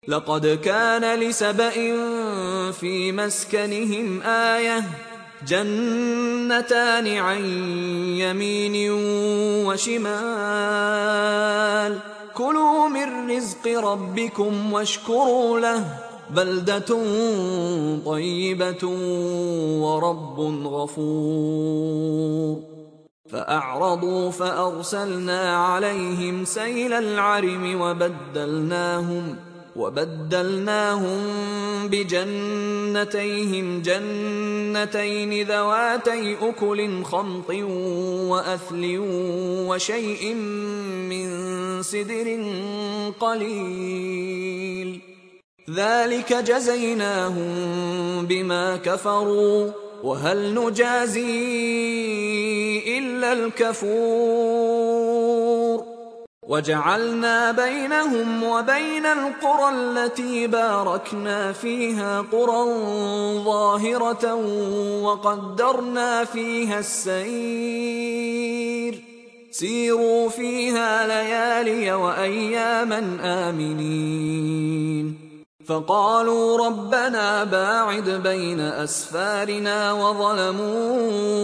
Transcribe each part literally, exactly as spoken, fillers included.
لقد كان لسبإ في مسكنهم آية جنتان عن يمين وشمال كلوا من رزق ربكم واشكروا له بلدة طيبة ورب غفور فأعرضوا فأرسلنا عليهم سيل العرم وبدلناهم وبدلناهم بجنتيهم جنتين ذواتي أكل خمط وأثل وشيء من سدر قليل ذلك جزيناهم بما كفروا وهل نجازي إلا الكفور وجعلنا بينهم وبين القرى التي باركنا فيها قرى ظاهرة وقدرنا فيها السير سيروا فيها ليالي وأياما آمنين فقالوا ربنا باعد بين أسفارنا وظلموا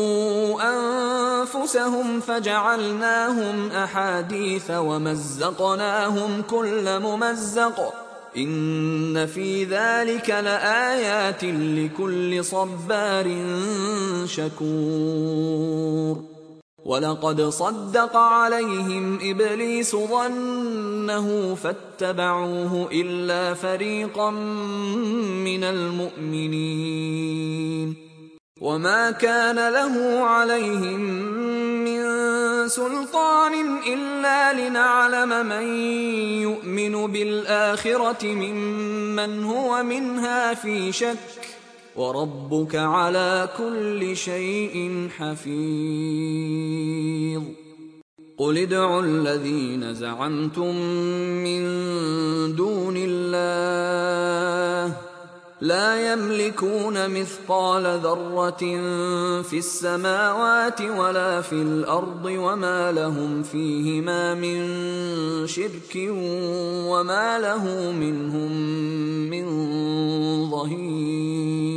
أنفسهم فجعلناهم أحاديث ومزقناهم كل ممزق إن في ذلك لآيات لكل صبار شكور ولقد صدق عليهم إبليس ظنه فاتبعوه إلا فريقا من المؤمنين وما كان له عليهم من سلطان إلا لنعلم من يؤمن بالآخرة ممن هو منها في شك وربك على كل شيء حفيظ قل ادعوا الذين زعمتم من دون الله لا يملكون مثقال ذرة في السماوات ولا في الأرض وما لهم فيهما من شرك وما له منهم من ظهير